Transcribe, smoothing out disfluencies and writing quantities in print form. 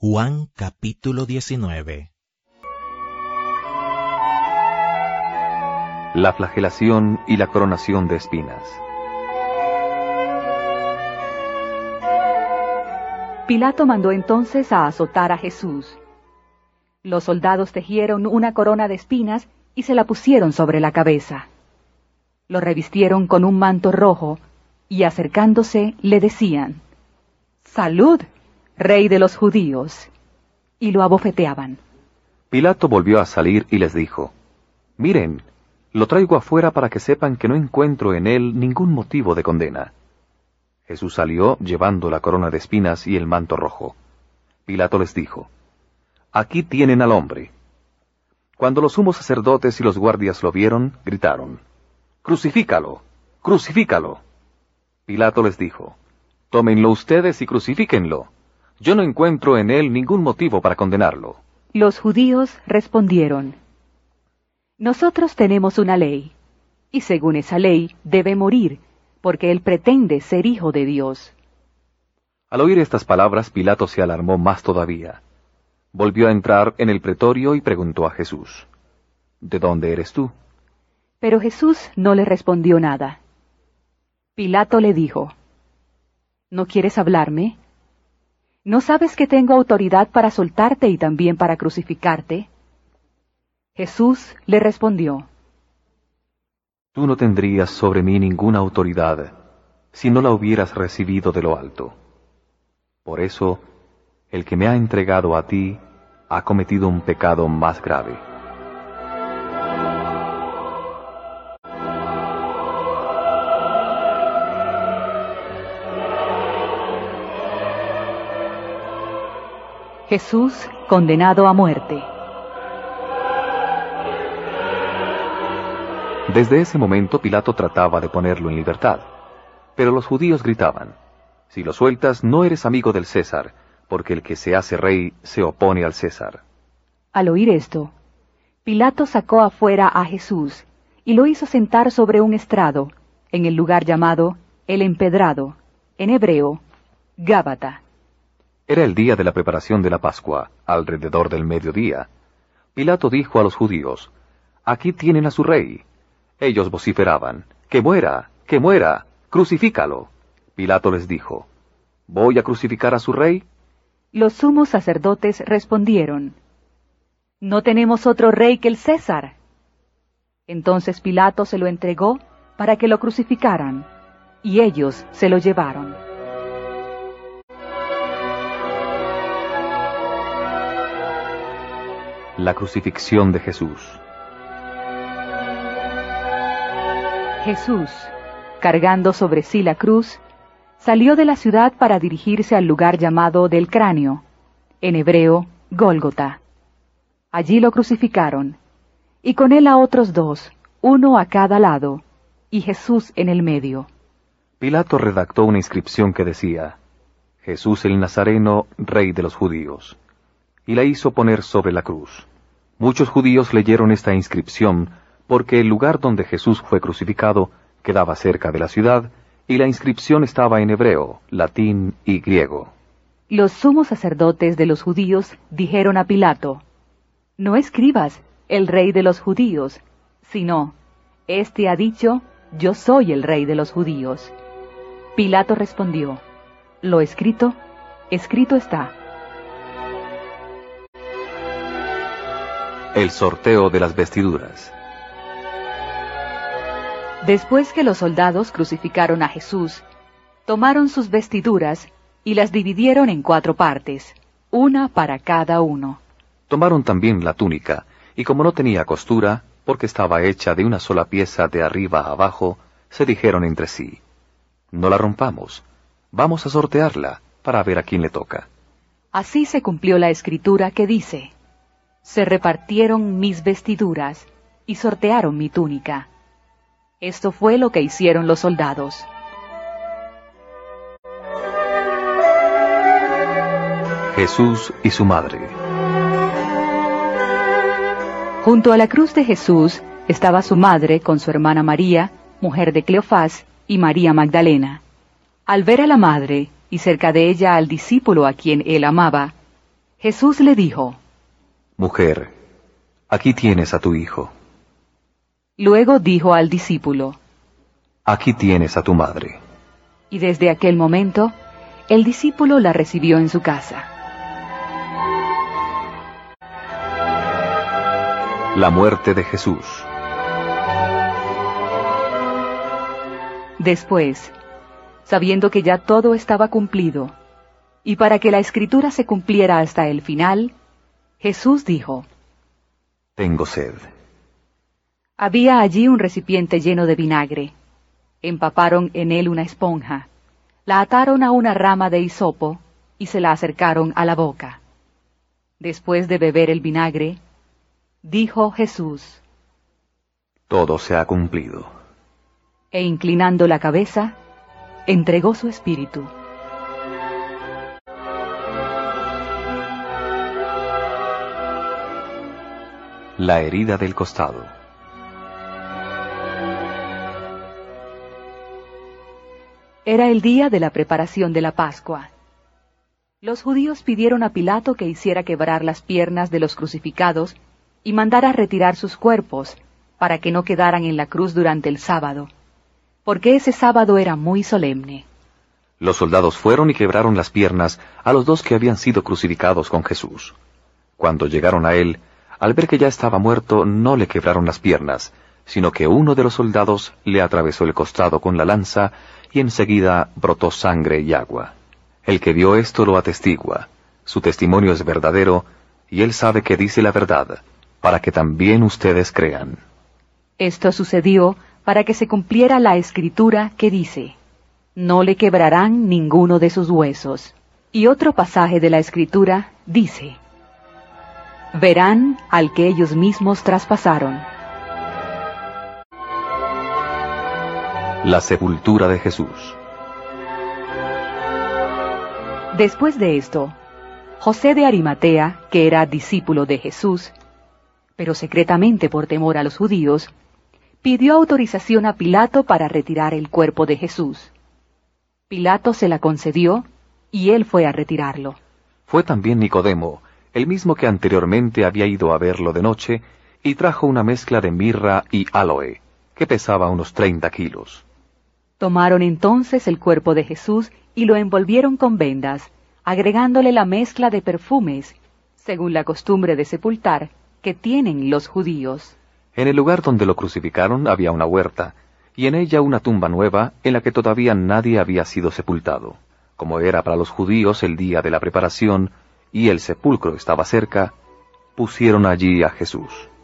Juan capítulo 19. La flagelación y la coronación de espinas. Pilato mandó entonces a azotar a Jesús. Los soldados tejieron una corona de espinas y se la pusieron sobre la cabeza. Lo revistieron con un manto rojo y acercándose le decían: «¡Salud, Rey de los judíos!», y lo abofeteaban. Pilato volvió a salir y les dijo: «Miren, lo traigo afuera para que sepan que no encuentro en él ningún motivo de condena». Jesús salió llevando la corona de espinas y el manto rojo. Pilato les dijo: «Aquí tienen al hombre». Cuando los sumos sacerdotes y los guardias lo vieron, gritaron: «¡Crucifícalo! ¡Crucifícalo!». Pilato les dijo: «Tómenlo ustedes y crucifíquenlo. Yo no encuentro en él ningún motivo para condenarlo». Los judíos respondieron: «Nosotros tenemos una ley, y según esa ley debe morir, porque él pretende ser hijo de Dios». Al oír estas palabras, Pilato se alarmó más todavía. Volvió a entrar en el pretorio y preguntó a Jesús: «¿De dónde eres tú?». Pero Jesús no le respondió nada. Pilato le dijo: «¿No quieres hablarme? ¿No sabes que tengo autoridad para soltarte y también para crucificarte?». Jesús le respondió: «Tú no tendrías sobre mí ninguna autoridad si no la hubieras recibido de lo alto. Por eso, el que me ha entregado a ti ha cometido un pecado más grave». Jesús condenado a muerte. Desde ese momento Pilato trataba de ponerlo en libertad, pero los judíos gritaban: «Si lo sueltas, no eres amigo del César, porque el que se hace rey se opone al César». Al oír esto, Pilato sacó afuera a Jesús y lo hizo sentar sobre un estrado, en el lugar llamado El Empedrado, en hebreo, Gábata. Era el día de la preparación de la Pascua, alrededor del mediodía. Pilato dijo a los judíos: «Aquí tienen a su rey». Ellos vociferaban: «¡Que muera! ¡Que muera! ¡Crucifícalo!». Pilato les dijo: «¿Voy a crucificar a su rey?». Los sumos sacerdotes respondieron: «No tenemos otro rey que el César». Entonces Pilato se lo entregó para que lo crucificaran, y ellos se lo llevaron. La crucifixión de Jesús. Jesús, cargando sobre sí la cruz, salió de la ciudad para dirigirse al lugar llamado del Cráneo, en hebreo, Gólgota. Allí lo crucificaron, y con él a otros dos, uno a cada lado, y Jesús en el medio. Pilato redactó una inscripción que decía: «Jesús el Nazareno, Rey de los Judíos», y la hizo poner sobre la cruz. Muchos judíos leyeron esta inscripción porque el lugar donde Jesús fue crucificado quedaba cerca de la ciudad, y la inscripción estaba en hebreo, latín y griego. Los sumos sacerdotes de los judíos dijeron a Pilato: «No escribas, el Rey de los judíos, sino, este ha dicho, yo soy el Rey de los judíos». Pilato respondió: «Lo escrito, escrito está». El sorteo de las vestiduras. Después que los soldados crucificaron a Jesús, tomaron sus vestiduras y las dividieron en 4 partes, una para cada uno. Tomaron también la túnica, y como no tenía costura, porque estaba hecha de una sola pieza de arriba a abajo, se dijeron entre sí: «No la rompamos, vamos a sortearla para ver a quién le toca». Así se cumplió la escritura que dice: «Se repartieron mis vestiduras y sortearon mi túnica». Esto fue lo que hicieron los soldados. Jesús y su madre. Junto a la cruz de Jesús estaba su madre con su hermana María, mujer de Cleofás, y María Magdalena. Al ver a la madre y cerca de ella al discípulo a quien él amaba, Jesús le dijo: Mujer, aquí tienes a tu hijo. Luego dijo al discípulo: Aquí tienes a tu madre. Y desde aquel momento, el discípulo la recibió en su casa. La muerte de Jesús. Después, sabiendo que ya todo estaba cumplido, y para que la escritura se cumpliera hasta el final, Jesús dijo: Tengo sed. Había allí un recipiente lleno de vinagre. Empaparon en él una esponja, la ataron a una rama de hisopo y se la acercaron a la boca. Después de beber el vinagre, dijo Jesús: Todo se ha cumplido. E inclinando la cabeza, entregó su espíritu. La herida del costado. Era el día de la preparación de la Pascua. Los judíos pidieron a Pilato que hiciera quebrar las piernas de los crucificados y mandara retirar sus cuerpos, para que no quedaran en la cruz durante el sábado, porque ese sábado era muy solemne. Los soldados fueron y quebraron las piernas a los dos que habían sido crucificados con Jesús. Cuando llegaron a él, al ver que ya estaba muerto, no le quebraron las piernas, sino que uno de los soldados le atravesó el costado con la lanza y enseguida brotó sangre y agua. El que vio esto lo atestigua. Su testimonio es verdadero y él sabe que dice la verdad, para que también ustedes crean. Esto sucedió para que se cumpliera la escritura que dice: no le quebrarán ninguno de sus huesos. Y otro pasaje de la escritura dice: verán al que ellos mismos traspasaron. La sepultura de Jesús. Después de esto, José de Arimatea, que era discípulo de Jesús, pero secretamente por temor a los judíos, pidió autorización a Pilato para retirar el cuerpo de Jesús. Pilato se la concedió y él fue a retirarlo. Fue también Nicodemo, el mismo que anteriormente había ido a verlo de noche, y trajo una mezcla de mirra y áloe, que pesaba unos 30 kilos. Tomaron entonces el cuerpo de Jesús y lo envolvieron con vendas, agregándole la mezcla de perfumes, según la costumbre de sepultar que tienen los judíos. En el lugar donde lo crucificaron había una huerta, y en ella una tumba nueva en la que todavía nadie había sido sepultado. Como era para los judíos el día de la preparación, y el sepulcro estaba cerca, pusieron allí a Jesús.